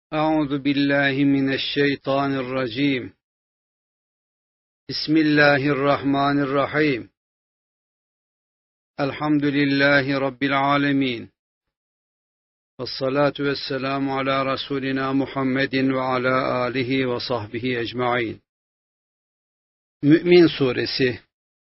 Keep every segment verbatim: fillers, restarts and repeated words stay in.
أعوذ بالله من الشيطان الرجيم بسم الله الرحمن الرحيم الحمد لله رب العالمين والصلاة والسلام على رسولنا Muhammed ve ala alihi ve sahbihi ecmaîn. Mü'min Suresi.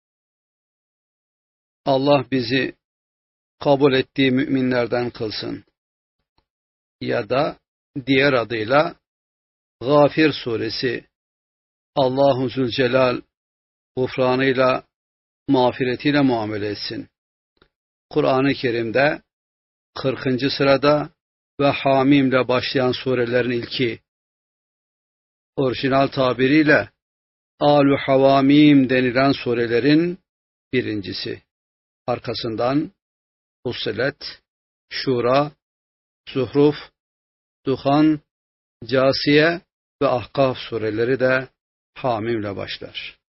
Allah bizi kabul ettiği müminlerden kılsın. Ya da diğer adıyla Gafir Suresi. Allahu Zülcelal gufranıyla, mağfiretiyle muamele etsin. Kur'an-ı Kerim'de kırkıncı sırada ve Hamim'le başlayan surelerin ilki. Orijinal tabiriyle Al-u Havamim denilen surelerin birincisi. Arkasından Fussilet, Şura, Zuhruf, Duhan, Câsiye ve Ahkaf sureleri de Hamim'le başlar.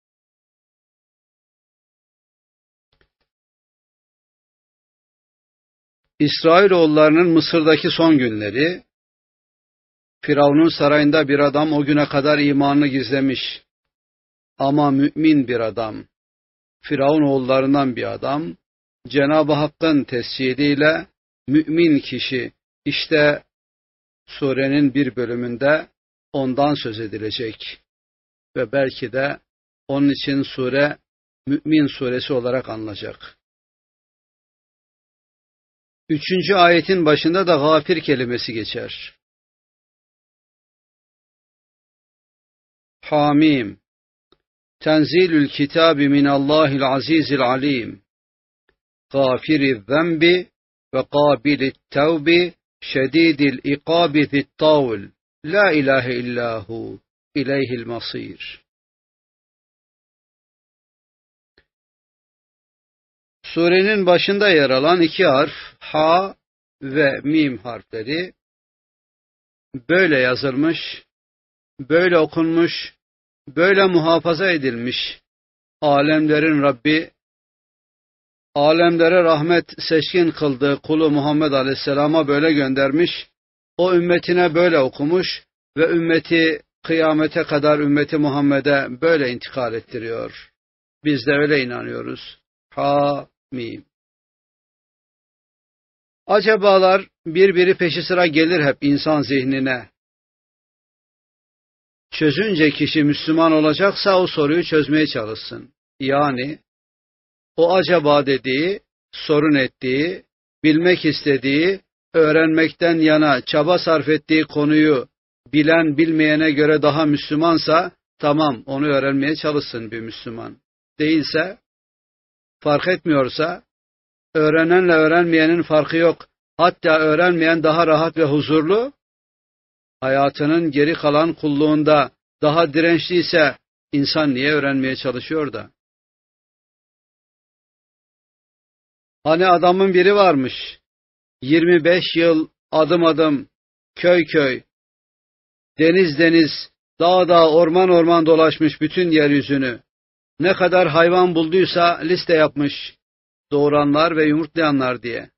İsrailoğullarının Mısır'daki son günleri, Firavun'un sarayında bir adam o güne kadar imanını gizlemiş ama mümin bir adam, Firavun oğullarından bir adam, Cenab-ı Hakk'ın tescidiyle mümin kişi, işte surenin bir bölümünde ondan söz edilecek ve belki de onun için sure Mü'min suresi olarak anılacak. Üçüncü ayetin başında da gafir kelimesi geçer. Hamim Tenzilül kitabi minallahil azizil alim gafiriz zenbi ve kabilit tevbi şedidil ikabi zittavl la ilahe illahu ileyhil masir. Surenin başında yer alan iki harf ha ve mim harfleri böyle yazılmış, böyle okunmuş, böyle muhafaza edilmiş. Alemlerin Rabbi, alemlere rahmet seçkin kıldığı kulu Muhammed Aleyhisselam'a böyle göndermiş, o ümmetine böyle okumuş ve ümmeti kıyamete kadar ümmeti Muhammed'e böyle intikal ettiriyor. Biz de öyle inanıyoruz. Ha, mim. Acabalar birbiri peşi sıra gelir hep insan zihnine. Çözünce kişi Müslüman olacaksa o soruyu çözmeye çalışsın. Yani o acaba dediği, sorun ettiği, bilmek istediği, öğrenmekten yana çaba sarf ettiği konuyu bilen bilmeyene göre daha Müslümansa, tamam onu öğrenmeye çalışsın bir Müslüman. Değilse, fark etmiyorsa, öğrenenle öğrenmeyenin farkı yok. Hatta öğrenmeyen daha rahat ve huzurlu, hayatının geri kalan kulluğunda daha dirençliyse, insan niye öğrenmeye çalışıyor da? Hani adamın biri varmış, yirmi beş yıl adım adım, köy köy, deniz deniz, dağ dağ, orman orman dolaşmış bütün yeryüzünü. Ne kadar hayvan bulduysa liste yapmış, doğuranlar ve yumurtlayanlar diye.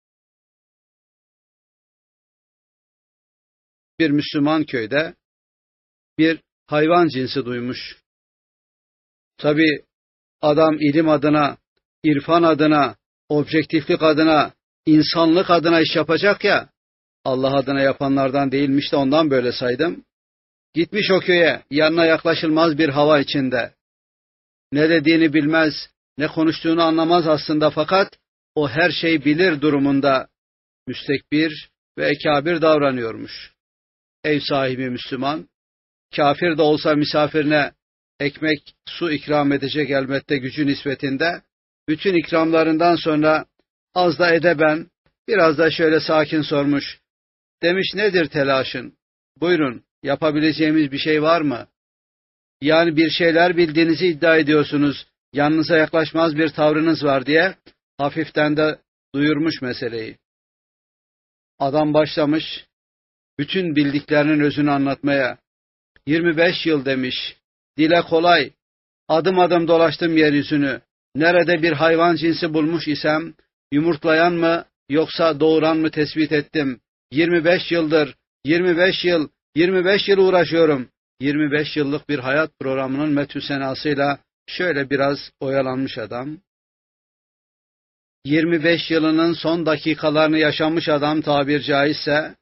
Bir Müslüman köyde bir hayvan cinsi duymuş. Tabi adam ilim adına, irfan adına, objektiflik adına, insanlık adına iş yapacak ya, Allah adına yapanlardan değilmiş de ondan böyle saydım. Gitmiş o köye, yanına yaklaşılmaz bir hava içinde. Ne dediğini bilmez, ne konuştuğunu anlamaz aslında, fakat o her şeyi bilir durumunda müstekbir ve ekabir davranıyormuş. Ev sahibi Müslüman, kafir de olsa misafirine ekmek, su ikram edecek elbette gücü nispetinde. Bütün ikramlarından sonra az da edeben, biraz da şöyle sakin sormuş. Demiş, nedir telaşın? Buyurun, yapabileceğimiz bir şey var mı? Yani bir şeyler bildiğinizi iddia ediyorsunuz, yanınıza yaklaşmaz bir tavrınız var diye hafiften de duyurmuş meseleyi. Adam başlamış, bütün bildiklerinin özünü anlatmaya. yirmi beş yıl demiş, dile kolay, adım adım dolaştım yeryüzünü. Nerede bir hayvan cinsi bulmuş isem, yumurtlayan mı yoksa doğuran mı tespit ettim. yirmi beş yıldır yirmi beş yıl, yirmi beş yıl uğraşıyorum. yirmi beş yıllık bir hayat programının metü senasıyla şöyle biraz oyalanmış adam. yirmi beş yılının son dakikalarını yaşamış adam tabir caizse,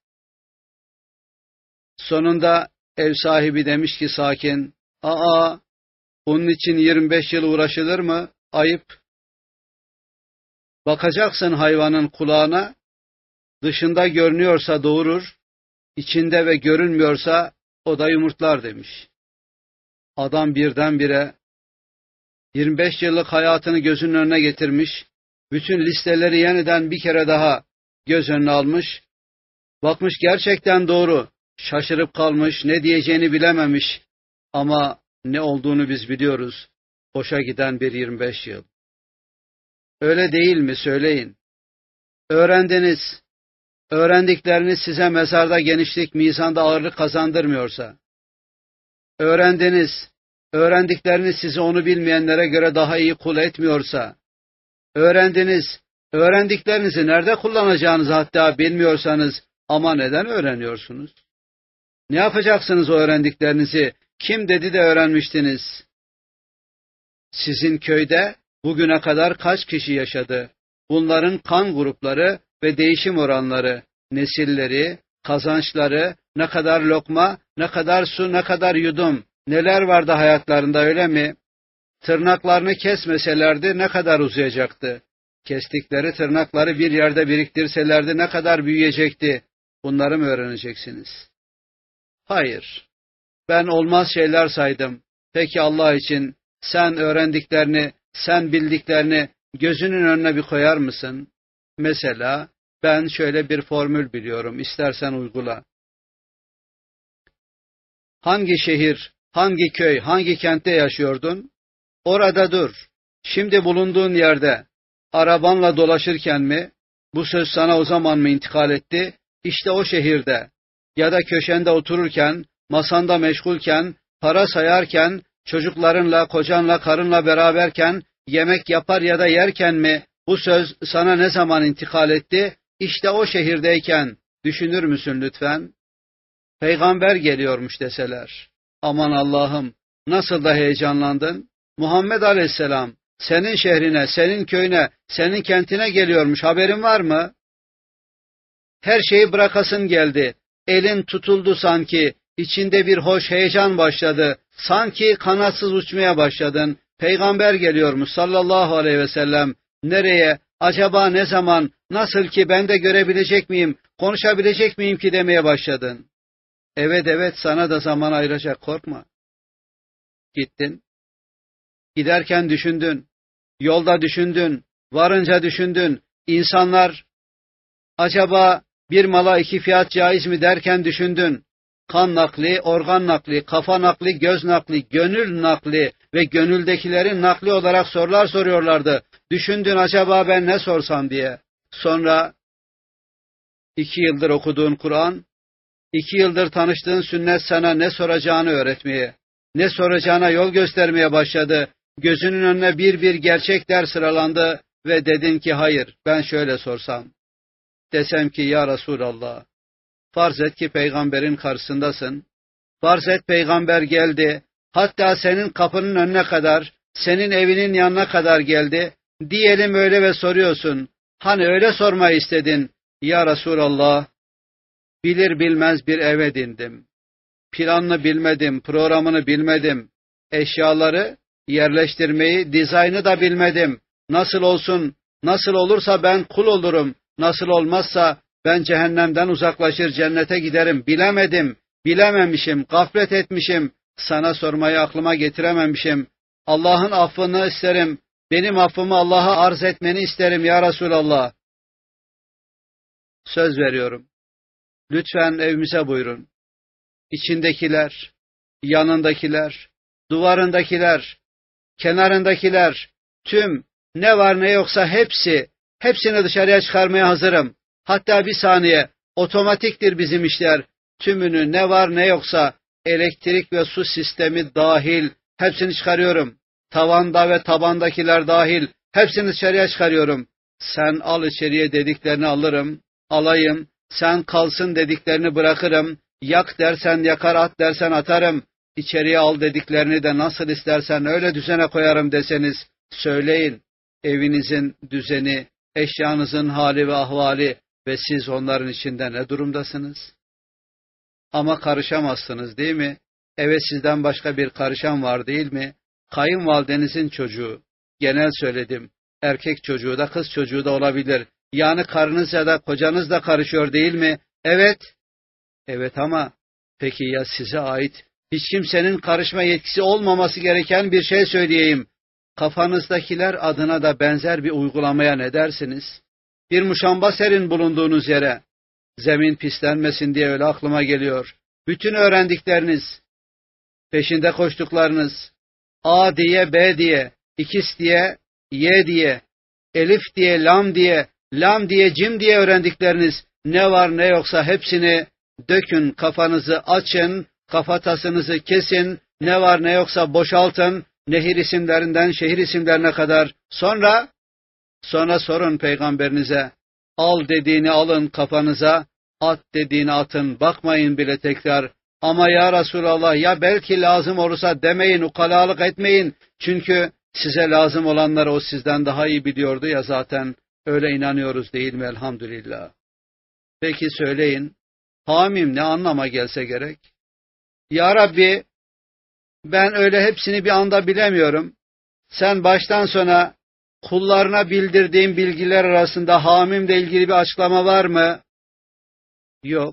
sonunda ev sahibi demiş ki sakin, ''Aa, bunun için yirmi beş yıl uğraşılır mı? Ayıp. Bakacaksın hayvanın kulağına, dışında görünüyorsa doğurur, içinde ve görünmüyorsa o da yumurtlar.'' demiş. Adam birdenbire yirmi beş yıllık hayatını gözünün önüne getirmiş, bütün listeleri yeniden bir kere daha göz önüne almış, bakmış gerçekten doğru, şaşırıp kalmış, ne diyeceğini bilememiş ama ne olduğunu biz biliyoruz, boşa giden bir yirmi beş yıl. Öyle değil mi söyleyin? Öğrendiniz, öğrendikleriniz size mezarda genişlik, mizanda ağırlık kazandırmıyorsa, öğrendiniz, öğrendikleriniz sizi onu bilmeyenlere göre daha iyi kul etmiyorsa, öğrendiniz, öğrendiklerinizi nerede kullanacağınızı hatta bilmiyorsanız ama neden öğreniyorsunuz? Ne yapacaksınız o öğrendiklerinizi? Kim dedi de öğrenmiştiniz? Sizin köyde bugüne kadar kaç kişi yaşadı? Bunların kan grupları ve değişim oranları, nesilleri, kazançları, ne kadar lokma, ne kadar su, ne kadar yudum, neler vardı hayatlarında öyle mi? Tırnaklarını kesmeselerdi ne kadar uzayacaktı? Kestikleri tırnakları bir yerde biriktirselerdi ne kadar büyüyecekti? Bunları mı öğreneceksiniz? Hayır. Ben olmaz şeyler saydım. Peki Allah için sen öğrendiklerini, sen bildiklerini gözünün önüne bir koyar mısın? Mesela ben şöyle bir formül biliyorum, istersen uygula. Hangi şehir, hangi köy, hangi kentte yaşıyordun? Orada dur. Şimdi bulunduğun yerde arabanla dolaşırken mi? Bu söz sana o zaman mı intikal etti? İşte o şehirde ya da köşende otururken, masanda meşgulken, para sayarken, çocuklarınla, kocanla, karınla beraberken, yemek yapar ya da yerken mi bu söz sana ne zaman intikal etti? İşte o şehirdeyken düşünür müsün lütfen? Peygamber geliyormuş deseler. Aman Allah'ım, nasıl da heyecanlandın? Muhammed Aleyhisselam senin şehrine, senin köyüne, senin kentine geliyormuş, haberin var mı? Her şeyi bırakasın geldi. Elin tutuldu sanki, içinde bir hoş heyecan başladı. Sanki kanatsız uçmaya başladın. Peygamber geliyormuş sallallahu aleyhi ve sellem. Nereye, acaba ne zaman, nasıl ki ben de görebilecek miyim, konuşabilecek miyim ki demeye başladın. Evet evet, sana da zaman ayıracak, korkma. Gittin. Giderken düşündün, yolda düşündün, varınca düşündün. İnsanlar acaba bir mala iki fiyat caiz mi derken düşündün. Kan nakli, organ nakli, kafa nakli, göz nakli, gönül nakli ve gönüldekilerin nakli olarak sorular soruyorlardı. Düşündün acaba ben ne sorsam diye. Sonra iki yıldır okuduğun Kur'an, iki yıldır tanıştığın sünnet sana ne soracağını öğretmeye, ne soracağına yol göstermeye başladı. Gözünün önüne bir bir gerçekler sıralandı ve dedin ki hayır, ben şöyle sorsam. Desem ki ya Resulallah, farz et ki peygamberin karşısındasın. Farz et peygamber geldi, hatta senin kapının önüne kadar, senin evinin yanına kadar geldi. Diyelim öyle ve soruyorsun. Hani öyle sormayı istedin. Ya Resulallah, bilir bilmez bir eve edindim. Planını bilmedim, programını bilmedim. Eşyaları yerleştirmeyi, dizaynı da bilmedim. Nasıl olsun, nasıl olursa ben kul olurum. Nasıl olmazsa ben cehennemden uzaklaşır, cennete giderim. Bilemedim, bilememişim, gaflet etmişim. Sana sormayı aklıma getirememişim. Allah'ın affını isterim. Benim affımı Allah'a arz etmeni isterim ya Resulallah. Söz veriyorum. Lütfen evimize buyurun. İçindekiler, yanındakiler, duvarındakiler, kenarındakiler, tüm ne var ne yoksa hepsi, hepsini dışarıya çıkarmaya hazırım. Hatta bir saniye, otomatiktir bizim işler. Tümünü ne var ne yoksa, elektrik ve su sistemi dahil, hepsini çıkarıyorum. Tavanda ve tabandakiler dahil, hepsini dışarıya çıkarıyorum. Sen al içeriye dediklerini alırım, alayım, Sen kalsın dediklerini bırakırım, yak dersen yakar, at dersen atarım, içeriye al dediklerini de nasıl istersen öyle düzene koyarım deseniz, söyleyin evinizin düzeni, eşyanızın hali ve ahvali ve siz onların içinde ne durumdasınız? Ama karışamazsınız değil mi? Eve sizden başka bir karışan var değil mi? Kayınvalidenizin çocuğu, genel söyledim, erkek çocuğu da kız çocuğu da olabilir. Yani karınız ya da kocanız da karışıyor değil mi? Evet. Evet ama peki ya size ait hiç kimsenin karışma yetkisi olmaması gereken bir şey söyleyeyim. Kafanızdakiler adına da benzer bir uygulamaya ne dersiniz? Bir muşamba serin bulunduğunuz yere. Zemin pislenmesin diye öyle aklıma geliyor. Bütün öğrendikleriniz, peşinde koştuklarınız, A diye, B diye, ikis diye, Y diye, Elif diye, Lam diye, Lam diye, Cim diye öğrendikleriniz ne var ne yoksa hepsini dökün, kafanızı açın, kafatasınızı kesin, ne var ne yoksa boşaltın, nehir isimlerinden şehir isimlerine kadar. Sonra, sonra sorun peygamberinize, al dediğini alın kafanıza, at dediğini atın, bakmayın bile tekrar. Ama ya Resulallah ya belki lazım olursa demeyin, ukalalık etmeyin. Çünkü size lazım olanları o sizden daha iyi biliyordu ya zaten. Öyle inanıyoruz değil mi elhamdülillah. Peki söyleyin, hamim ne anlama gelse gerek? Ya Rabbi, ben öyle hepsini bir anda bilemiyorum. Sen baştan sona kullarına bildirdiğin bilgiler arasında hamimle ilgili bir açıklama var mı? Yok.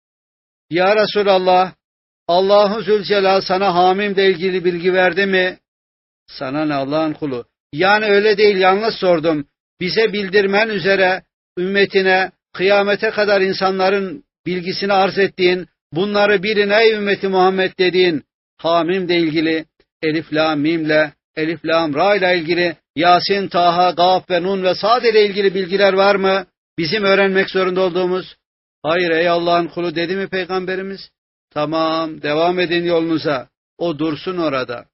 Ya Resulallah, Allahu Zülcelal sana hamimle ilgili bilgi verdi mi? Sana ne Allah'ın kulu? Yani öyle değil, yalnız sordum. Bize bildirmen üzere ümmetine kıyamete kadar insanların bilgisini arz ettiğin, bunları bilin ey ümmeti Muhammed dediğin hamimle ilgili, Elif Lam Mim'le, Elif Lam Ra ile ilgili, Yasin, Taha, Gaf ve Nun ve Sad ile ilgili bilgiler var mı? Bizim öğrenmek zorunda olduğumuz. Hayır ey Allah'ın kulu dedi mi Peygamberimiz? Tamam, devam edin yolunuza. O dursun orada.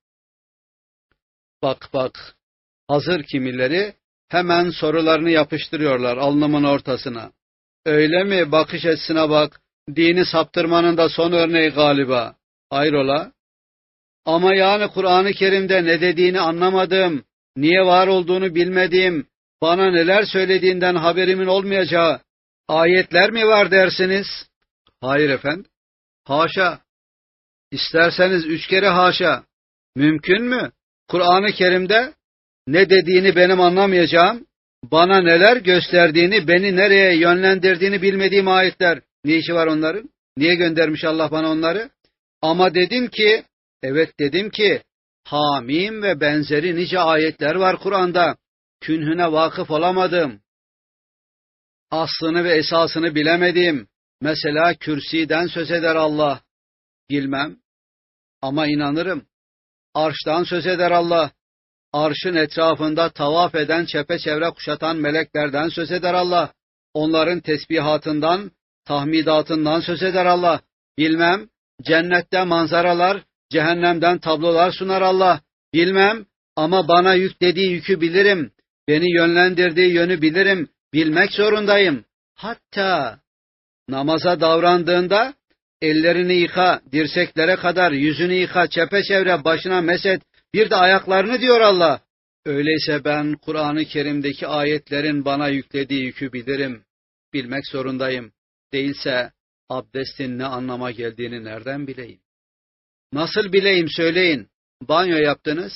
Bak bak, hazır kimileri hemen sorularını yapıştırıyorlar alnımın ortasına. Öyle mi? Bakış açısına bak. Dini saptırmanın da son örneği galiba. Hayrola? Ama yani Kur'an-ı Kerim'de ne dediğini anlamadım, niye var olduğunu bilmediğim, bana neler söylediğinden haberimin olmayacağı ayetler mi var dersiniz? Hayır efendim. Haşa. İsterseniz üç kere haşa. Mümkün mü? Kur'an-ı Kerim'de ne dediğini benim anlamayacağım, bana neler gösterdiğini, beni nereye yönlendirdiğini bilmediğim ayetler. Ne işi var onların? Niye göndermiş Allah bana onları? Ama dedim ki, evet dedim ki, hamim ve benzeri nice ayetler var Kur'an'da. Künhüne vakıf olamadım. Aslını ve esasını bilemedim. Mesela kürsiden söz eder Allah. Bilmem. Ama inanırım. Arştan söz eder Allah. Arşın etrafında tavaf eden, çepeçevre kuşatan meleklerden söz eder Allah. Onların tesbihatından, tahmidatından söz eder Allah. Bilmem, cennette manzaralar, cehennemden tablolar sunar Allah. Bilmem, ama bana yüklediği yükü bilirim. Beni yönlendirdiği yönü bilirim. Bilmek zorundayım. Hatta namaza davrandığında ellerini yıka, dirseklere kadar yüzünü yıka, çepeçevre başına meset, bir de ayaklarını diyor Allah. Öyleyse ben Kur'an-ı Kerim'deki ayetlerin bana yüklediği yükü bilirim. Bilmek zorundayım. Değilse abdestin ne anlama geldiğini nereden bileyim? Nasıl bileyim söyleyin. Banyo yaptınız.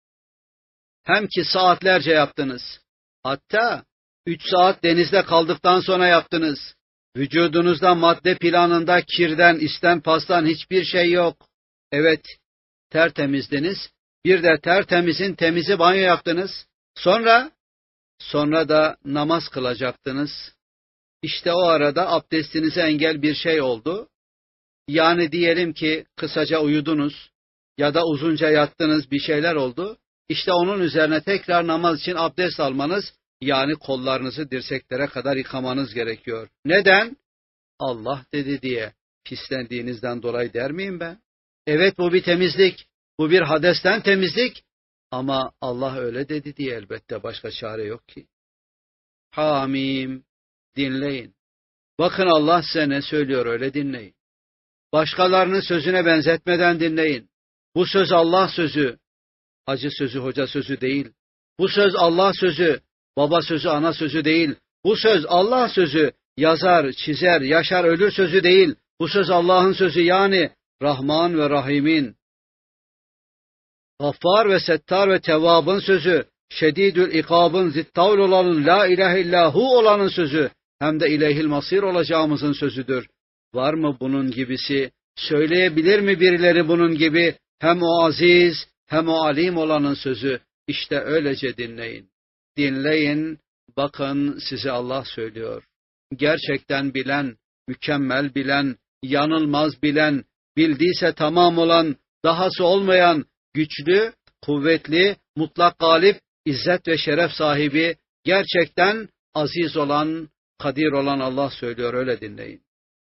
Hem ki saatlerce yaptınız. Hatta üç saat denizde kaldıktan sonra yaptınız. Vücudunuzda madde planında kirden, isten, pastan hiçbir şey yok. Evet, tertemizdiniz. Bir de tertemizin temizi banyo yaptınız. Sonra, sonra da namaz kılacaktınız. İşte o arada abdestinize engel bir şey oldu. Yani diyelim ki kısaca uyudunuz ya da uzunca yattınız, bir şeyler oldu. İşte onun üzerine tekrar namaz için abdest almanız, yani kollarınızı dirseklere kadar yıkamanız gerekiyor. Neden? Allah dedi diye. Pislendiğinizden dolayı der miyim ben? Evet, bu bir temizlik. Bu bir hadesten temizlik. Ama Allah öyle dedi diye elbette, başka çare yok ki. Hamim, dinleyin. Bakın Allah size ne söylüyor, öyle dinleyin. Başkalarının sözüne benzetmeden dinleyin. Bu söz Allah sözü, hacı sözü, hoca sözü değil. Bu söz Allah sözü, baba sözü, ana sözü değil. Bu söz Allah sözü, yazar, çizer, yaşar, ölür sözü değil. Bu söz Allah'ın sözü, yani Rahman ve Rahim'in, Gaffar ve Settar ve Tevvab'ın sözü, Şedidül İkab'ın, Zittavl olanın, La ilahe illahu olanın sözü, hem de İleyhil Masir olacağımızın sözüdür. Var mı bunun gibisi? Söyleyebilir mi birileri bunun gibi? Hem o aziz, hem o alim olanın sözü. İşte öylece dinleyin. Dinleyin, bakın size Allah söylüyor. Gerçekten bilen, mükemmel bilen, yanılmaz bilen, bildiyse tamam olan, dahası olmayan, güçlü, kuvvetli, mutlak galip, izzet ve şeref sahibi, gerçekten aziz olan, kadir olan Allah söylüyor, öyle dinleyin.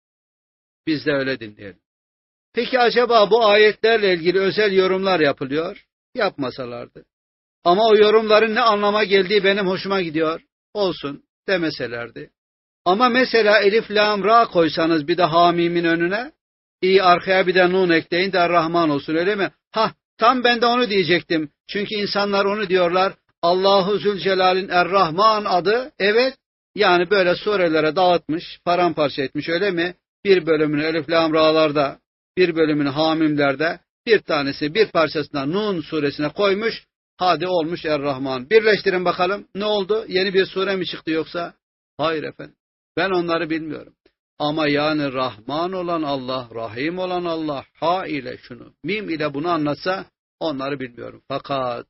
Biz de öyle dinleyelim. Peki acaba bu ayetlerle ilgili özel yorumlar yapılıyor? Yapmasalardı. Ama o yorumların ne anlama geldiği benim hoşuma gidiyor. Olsun demeselerdi. Ama mesela elif, lam, ra koysanız bir de hamimin önüne, iyi arkaya bir de nun ekleyin de Rahman olsun, öyle mi? Hah, tam ben de onu diyecektim. Çünkü insanlar onu diyorlar. Allahu Zülcelal'in Er-Rahman adı, evet, yani böyle surelere dağıtmış, paramparça etmiş, öyle mi? Bir bölümünü elif, lam, ra'larda, bir bölümünü hamimlerde, bir tanesi bir parçasına Nun suresine koymuş, hadi olmuş Er-Rahman. Birleştirin bakalım, ne oldu? Yeni bir sure mi çıktı yoksa? Hayır efendim, ben onları bilmiyorum. Ama yani Rahman olan Allah, Rahim olan Allah, ha ile şunu, mim ile bunu anlatsa, onları bilmiyorum. Fakat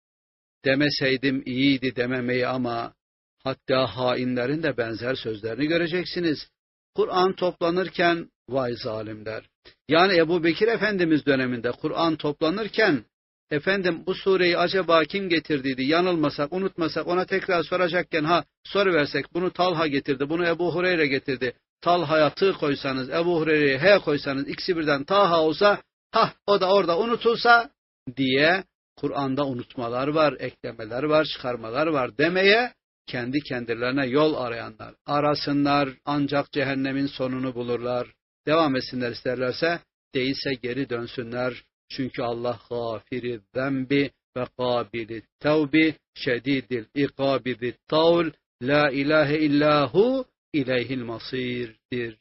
demeseydim iyiydi dememeyi, ama hatta hainlerin de benzer sözlerini göreceksiniz. Kur'an toplanırken, vay zalimler. Yani Ebu Bekir Efendimiz döneminde Kur'an toplanırken, efendim bu sureyi acaba kim getirdiydi, yanılmasak, unutmasak, ona tekrar soracakken, ha soruversek, bunu Talha getirdi, bunu Ebu Hureyre getirdi. Talha'ya tı koysanız, Ebu Hureyre'ye he koysanız, ikisi birden Taha olsa, ha o da orada unutulsa diye Kur'an'da unutmalar var, eklemeler var, çıkarmalar var demeye kendi kendilerine yol arayanlar. Arasınlar, ancak cehennemin sonunu bulurlar. Devam etsinler isterlerse, değilse geri dönsünler. Çünkü Allah gafiri zembi ve kabili tevbi, şedidil ikabi tavl, la ilahe illahu, ileyhil masirdir.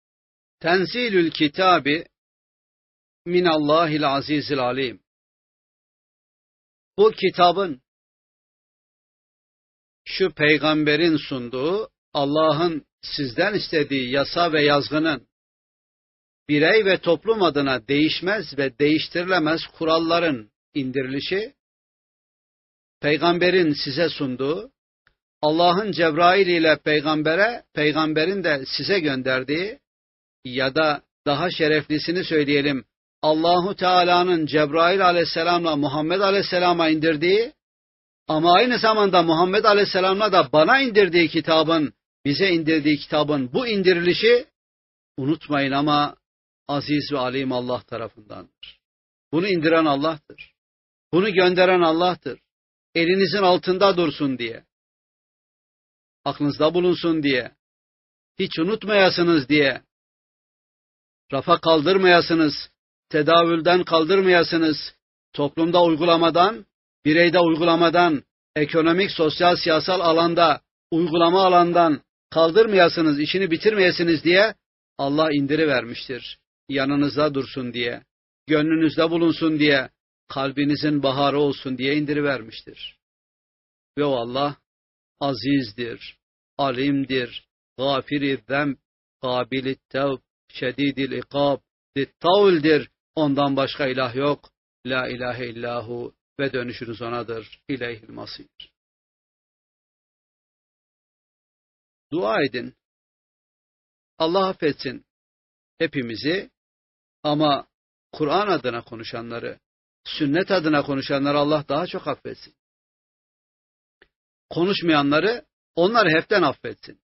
Tenzilül kitabi minallahil azizil alim. Bu kitabın, şu peygamberin sunduğu, Allah'ın sizden istediği yasa ve yazgının, birey ve toplum adına değişmez ve değiştirilemez kuralların indirilişi, peygamberin size sunduğu, Allah'ın Cebrail ile peygambere, peygamberin de size gönderdiği, ya da daha şereflisini söyleyelim, Allahu Teala'nın Cebrail aleyhisselamla Muhammed aleyhisselama indirdiği, ama aynı zamanda Muhammed aleyhisselamla da bana indirdiği kitabın, bize indirdiği kitabın bu indirilişi, unutmayın ama, aziz ve alim Allah tarafındandır. Bunu indiren Allah'tır. Bunu gönderen Allah'tır. Elinizin altında dursun diye, aklınızda bulunsun diye, hiç unutmayasınız diye, rafa kaldırmayasınız, tedavülden kaldırmayasınız, toplumda uygulamadan, bireyde uygulamadan, ekonomik, sosyal, siyasal alanda, uygulama alandan kaldırmayasınız, işini bitirmeyesiniz diye Allah indirivermiştir. Yanınızda dursun diye, gönlünüzde bulunsun diye, kalbinizin baharı olsun diye indirivermiştir. Ve o Allah azizdir, alimdir, gafiri zemb, kabili tevb, şedidil ikab, zittavldir. Ondan başka ilah yok. La ilahe illahu ve dönüşünüz onadır. İleyhil masir. Dua edin. Allah affetsin hepimizi, ama Kur'an adına konuşanları, sünnet adına konuşanları Allah daha çok affetsin. Konuşmayanları, onları hepten affetsin.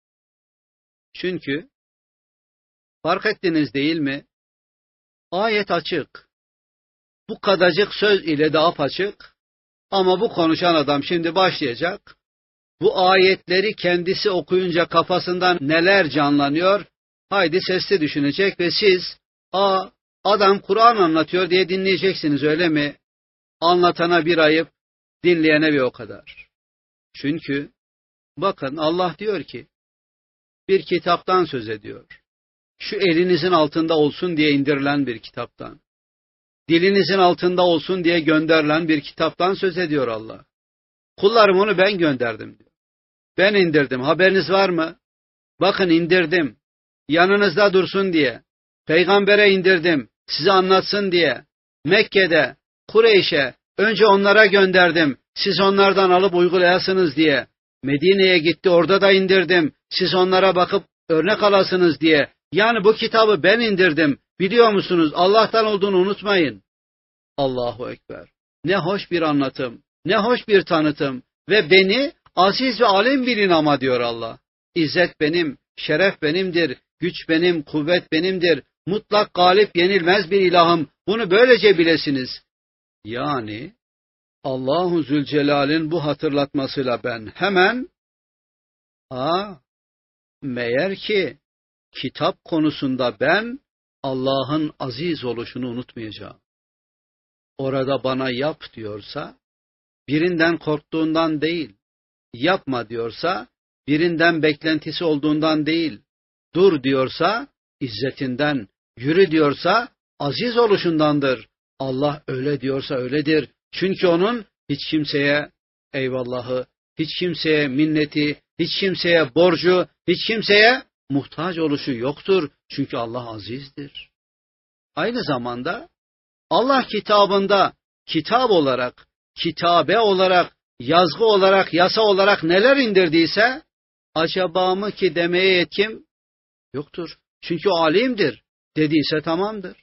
Çünkü fark ettiniz değil mi? Ayet açık. Bu kadarcık söz ile de apaçık, ama bu konuşan adam şimdi başlayacak, Bu ayetleri kendisi okuyunca kafasından neler canlanıyor? Haydi sesli düşünecek ve siz, aa adam Kur'an anlatıyor diye dinleyeceksiniz, öyle mi? Anlatana bir ayıp, dinleyene bir o kadar. Çünkü bakın Allah diyor ki, bir kitaptan söz ediyor. Şu elinizin altında olsun diye indirilen bir kitaptan. Dilinizin altında olsun diye gönderilen bir kitaptan söz ediyor Allah. Kullarım onu ben gönderdim diyor. Ben indirdim. Haberiniz var mı? Bakın indirdim. Yanınızda dursun diye. Peygambere indirdim. Size anlatsın diye. Mekke'de, Kureyş'e önce onlara gönderdim. Siz onlardan alıp uygulayasınız diye. Medine'ye gitti, orada da indirdim. Siz onlara bakıp örnek alasınız diye. Yani bu kitabı ben indirdim. Biliyor musunuz? Allah'tan olduğunu unutmayın. Allahu Ekber. Ne hoş bir anlatım. Ne hoş bir tanıtım. Ve beni aziz ve alim bilin ama diyor Allah. İzzet benim, şeref benimdir, güç benim, kuvvet benimdir. Mutlak galip yenilmez bir ilahım. Bunu böylece bilesiniz. Yani Allahu Zülcelal'in bu hatırlatmasıyla ben hemen aa, meğer ki kitap konusunda ben Allah'ın aziz oluşunu unutmayacağım. Orada bana yap diyorsa, birinden korktuğundan değil, yapma diyorsa, birinden beklentisi olduğundan değil, dur diyorsa, izzetinden, yürü diyorsa, aziz oluşundandır. Allah öyle diyorsa öyledir. Çünkü onun hiç kimseye eyvallahı, hiç kimseye minneti, hiç kimseye borcu, hiç kimseye muhtaç oluşu yoktur. Çünkü Allah azizdir. Aynı zamanda Allah kitabında kitap olarak, kitabe olarak, yazgı olarak, yasa olarak neler indirdiyse, acaba mı ki demeye yetkim yoktur. Çünkü alimdir. Dediyse tamamdır.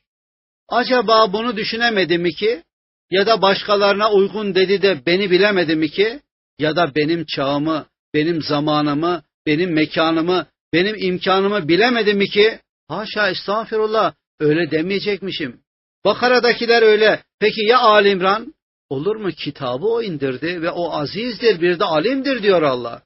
Acaba bunu düşünemedi mi ki? Ya da başkalarına uygun dedi de beni bilemedi mi ki? Ya da benim çağımı, benim zamanımı, benim mekanımı, benim imkanımı bilemedi mi ki? Haşa, estağfirullah, öyle demeyecekmişim. Bakara'dakiler öyle. Peki ya Ali İmran? Olur mu? Kitabı o indirdi ve o azizdir, bir de alimdir diyor Allah.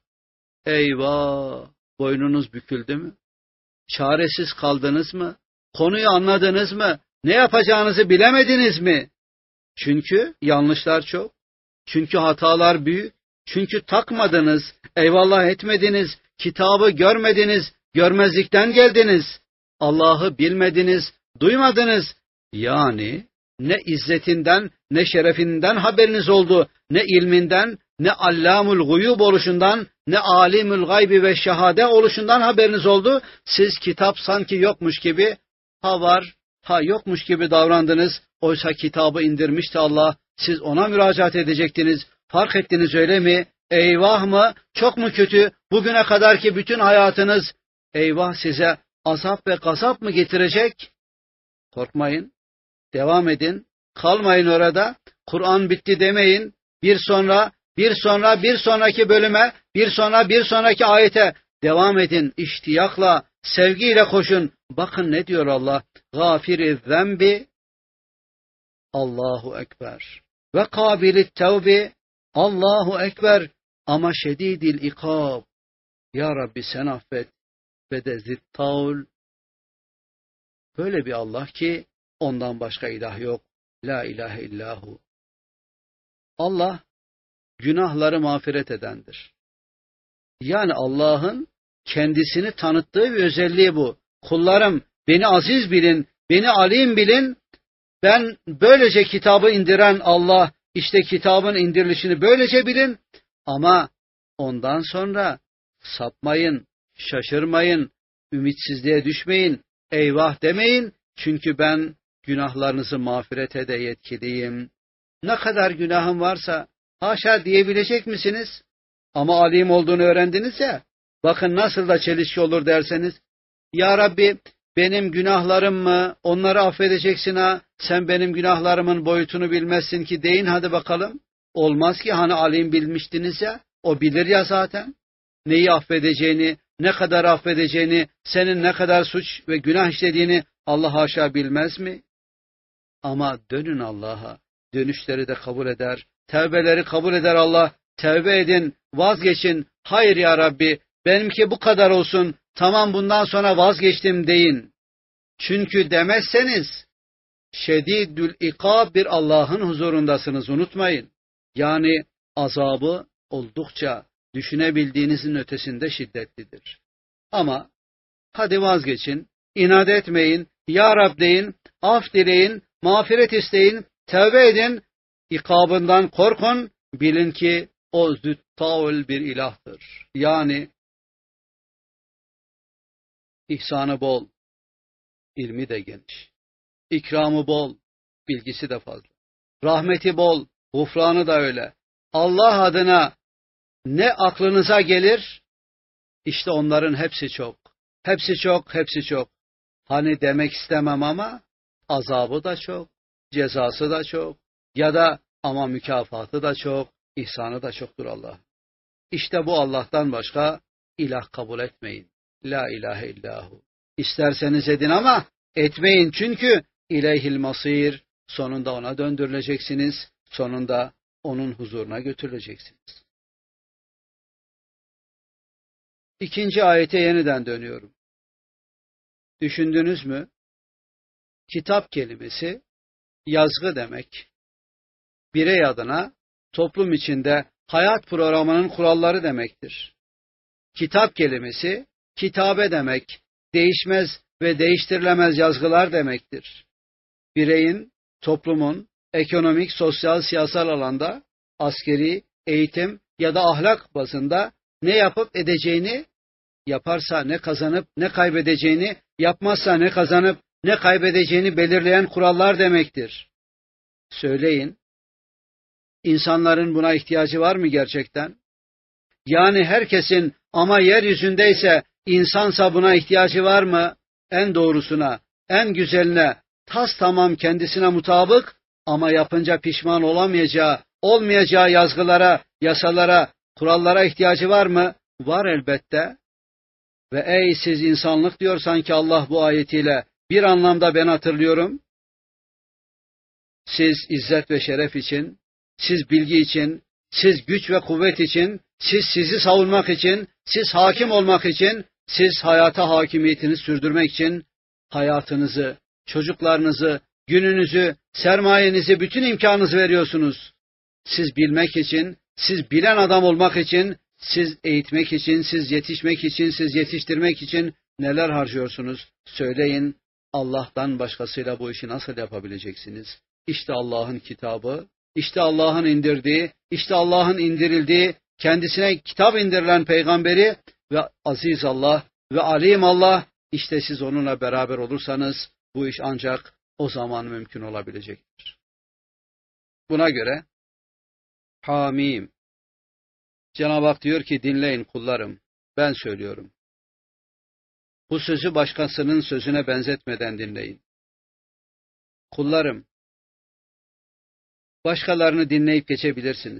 Eyvah! Boynunuz büküldü mü? Çaresiz kaldınız mı? Konuyu anladınız mı? Ne yapacağınızı bilemediniz mi? Çünkü yanlışlar çok. Çünkü hatalar büyük. Çünkü takmadınız, eyvallah etmediniz, kitabı görmediniz, görmezlikten geldiniz. Allah'ı bilmediniz, duymadınız. Yani ne izzetinden, ne şerefinden haberiniz oldu, ne ilminden, ne allamul guyub oluşundan, ne alimul gaybi ve şehade oluşundan haberiniz oldu. Siz kitap sanki yokmuş gibi, ha var, ha yokmuş gibi davrandınız. Oysa kitabı indirmişti Allah, siz ona müracaat edecektiniz. Fark ettiniz öyle mi? Eyvah mı? Çok mu kötü? Bugüne kadarki bütün hayatınız eyvah size azap ve gazap mı getirecek? Korkmayın. Devam edin. Kalmayın orada. Kur'an bitti demeyin. Bir sonra, bir sonra, bir sonraki bölüme, bir sonra, bir sonraki ayete devam edin. İştiyakla, sevgiyle koşun. Bakın ne diyor Allah? Gafiri zembi Allahu Ekber. Ve kabilit tevbi Allahu Ekber. Ama şedidil ikab. Ya Rabbi sen affet. Ve de zittaul. Böyle bir Allah ki ondan başka ilah yok. La ilahe illahu. Allah günahları mağfiret edendir. Yani Allah'ın kendisini tanıttığı bir özelliği bu. Kullarım beni aziz bilin, beni alim bilin. Ben böylece kitabı indiren Allah, işte kitabın indirilişini böylece bilin. Ama ondan sonra sapmayın, şaşırmayın, ümitsizliğe düşmeyin, eyvah demeyin. Çünkü ben günahlarınızı mağfirete de yetkiliyim. Ne kadar günahım varsa haşa diyebilecek misiniz? Ama alim olduğunu öğrendiniz ya, bakın nasıl da çelişki olur derseniz, Ya Rabbi benim günahlarım mı, onları affedeceksin ha, sen benim günahlarımın boyutunu bilmezsin ki deyin hadi bakalım. Olmaz ki, hani alim bilmiştiniz ya, o bilir ya zaten. Neyi affedeceğini, ne kadar affedeceğini, senin ne kadar suç ve günah işlediğini Allah haşa bilmez mi? Ama dönün Allah'a, dönüşleri de kabul eder, tevbeleri kabul eder Allah. tevbe edin, vazgeçin. Hayır ya Rabbi, benimki bu kadar olsun, tamam bundan sonra vazgeçtim deyin. Çünkü demezseniz, şedidül ikab bir Allah'ın huzurundasınız, unutmayın. Yani azabı oldukça düşünebildiğinizin ötesinde şiddetlidir. Ama hadi vazgeçin, inat etmeyin, ya Rab deyin, af dileyin, mağfiret isteyin, tevbe edin, ikabından korkun, bilin ki o züttaul bir ilahtır. Yani ihsanı bol, ilmi de geniş, ikramı bol, bilgisi de fazla, rahmeti bol, gufranı da öyle. Allah adına ne aklınıza gelir, işte onların hepsi çok. Hepsi çok, hepsi çok. Hani demek istemem ama azabı da çok, cezası da çok ya da ama mükafatı da çok, ihsanı da çoktur Allah. İşte bu Allah'tan başka ilah kabul etmeyin. La ilahe illahu. İsterseniz edin ama etmeyin çünkü ileyhil masir, sonunda ona döndürüleceksiniz, sonunda onun huzuruna götürüleceksiniz. İkinci ayete yeniden dönüyorum. Düşündünüz mü? Kitap kelimesi yazgı demek. Birey adına toplum içinde hayat programının kuralları demektir. Kitap kelimesi kitabe demek, değişmez ve değiştirilemez yazgılar demektir. Bireyin, toplumun ekonomik, sosyal, siyasal alanda, askeri, eğitim ya da ahlak bazında ne yapıp edeceğini, yaparsa ne kazanıp ne kaybedeceğini, yapmazsa ne kazanıp ne kaybedeceğini belirleyen kurallar demektir. Söyleyin, insanların buna ihtiyacı var mı gerçekten? Yani herkesin ama yeryüzündeyse, insansa buna ihtiyacı var mı? En doğrusuna, en güzeline, tas tamam kendisine mutabık ama yapınca pişman olamayacağı, olmayacağı yazgılara, yasalara, kurallara ihtiyacı var mı? Var elbette. Ve ey siz insanlık diyor sanki Allah bu ayetiyle, bir anlamda ben hatırlıyorum. Siz izzet ve şeref için, siz bilgi için, siz güç ve kuvvet için, siz sizi savunmak için, siz hakim olmak için, siz hayata hakimiyetini sürdürmek için hayatınızı, çocuklarınızı, gününüzü, sermayenizi, bütün imkanınızı veriyorsunuz. Siz bilmek için, siz bilen adam olmak için, siz eğitmek için, siz yetişmek için, siz yetiştirmek için neler harcıyorsunuz? Söyleyin, Allah'tan başkasıyla bu işi nasıl yapabileceksiniz? İşte Allah'ın kitabı, işte Allah'ın indirdiği, işte Allah'ın indirildiği, kendisine kitap indirilen peygamberi ve aziz Allah ve alim Allah, işte siz onunla beraber olursanız bu iş ancak o zaman mümkün olabilecektir. Buna göre Hamim, Cenab-ı Hak diyor ki dinleyin kullarım, ben söylüyorum. Bu sözü başkasının sözüne benzetmeden dinleyin. Kullarım, başkalarını dinleyip geçebilirsiniz.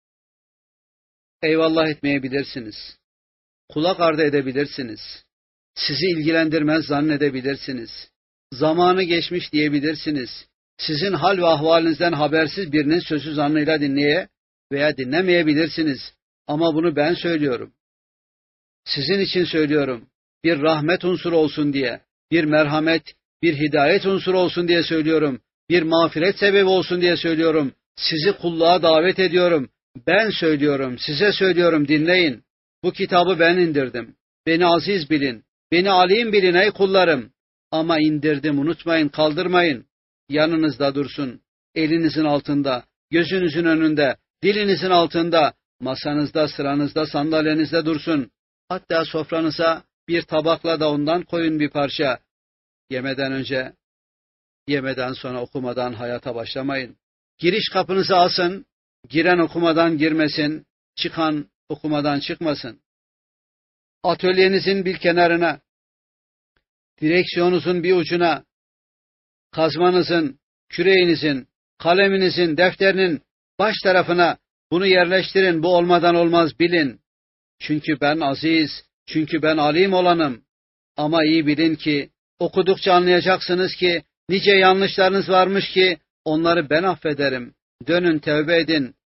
Eyvallah etmeyebilirsiniz. Kulak ardı edebilirsiniz. Sizi ilgilendirmez zannedebilirsiniz. Zamanı geçmiş diyebilirsiniz. Sizin hal ve ahvalinizden habersiz birinin sözü zannıyla dinleye veya dinlemeyebilirsiniz. Ama bunu ben söylüyorum. Sizin için söylüyorum. Bir rahmet unsuru olsun diye, bir merhamet, bir hidayet unsuru olsun diye söylüyorum. Bir mağfiret sebebi olsun diye söylüyorum. Sizi kulluğa davet ediyorum. Ben söylüyorum, size söylüyorum, dinleyin. Bu kitabı ben indirdim. Beni aziz bilin, beni alim bilin ey kullarım. Ama indirdim, unutmayın, kaldırmayın. Yanınızda dursun, elinizin altında, gözünüzün önünde, dilinizin altında, masanızda, sıranızda, sandalyenizde dursun. Hatta sofranıza bir tabakla da ondan koyun bir parça. Yemeden önce, yemeden sonra okumadan hayata başlamayın. Giriş kapınızı asın, giren okumadan girmesin, çıkan okumadan çıkmasın. Atölyenizin bir kenarına, direksiyonunuzun bir ucuna, kazmanızın, küreğinizin, kaleminizin, defterinin baş tarafına bunu yerleştirin. Bu olmadan olmaz, bilin. Çünkü ben aziz, çünkü ben alim olanım. Ama iyi bilin ki, okudukça anlayacaksınız ki, nice yanlışlarınız varmış ki, onları ben affederim. Dönün, tevbe edin.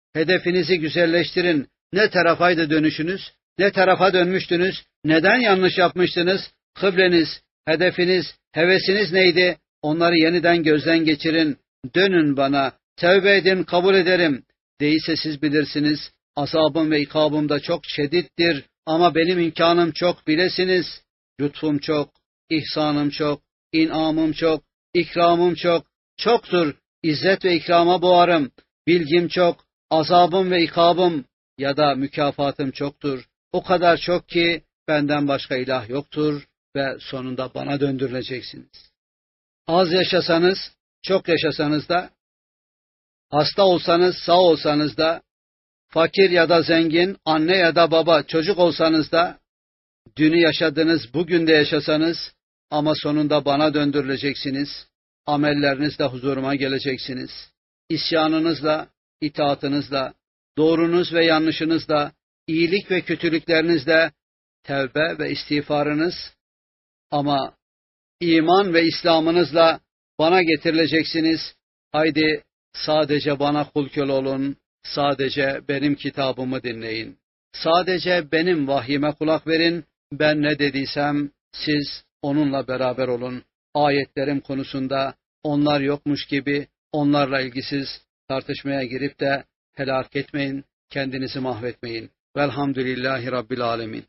hedefinizi güzelleştirin. Ne tarafaydı dönüşünüz? Ne tarafa dönmüştünüz? Neden yanlış yapmıştınız? Kıbleniz, hedefiniz, hevesiniz neydi? Onları yeniden gözden geçirin. Dönün bana, tevbe edin, kabul ederim. Değilse siz bilirsiniz, azabım ve ikabım da çok şedittir. Ama benim imkanım çok, bilesiniz. Lütfum çok, ihsanım çok, inamım çok, ikramım çok. Çoktur, izzet ve ikrama boğarım. Bilgim çok, azabım ve ikabım ya da mükafatım çoktur. O kadar çok ki benden başka ilah yoktur ve sonunda bana döndürüleceksiniz. Az yaşasanız, çok yaşasanız da, hasta olsanız, sağ olsanız da, fakir ya da zengin, anne ya da baba, çocuk olsanız da, dünü yaşadınız, bugün de yaşasanız ama sonunda bana döndürüleceksiniz. Amellerinizle huzuruma geleceksiniz. İsyanınızla, itaatınızla, doğrunuz ve yanlışınızla, iyilik ve kötülüklerinizle, tevbe ve istiğfarınız ama iman ve İslam'ınızla bana getirileceksiniz. Haydi sadece bana kul köle olun, sadece benim kitabımı dinleyin. Sadece benim vahyime kulak verin, ben ne dediysem siz onunla beraber olun. Ayetlerim konusunda onlar yokmuş gibi onlarla ilgisiz tartışmaya girip de helak etmeyin, kendinizi mahvetmeyin. Velhamdülillahi Rabbil Alemin.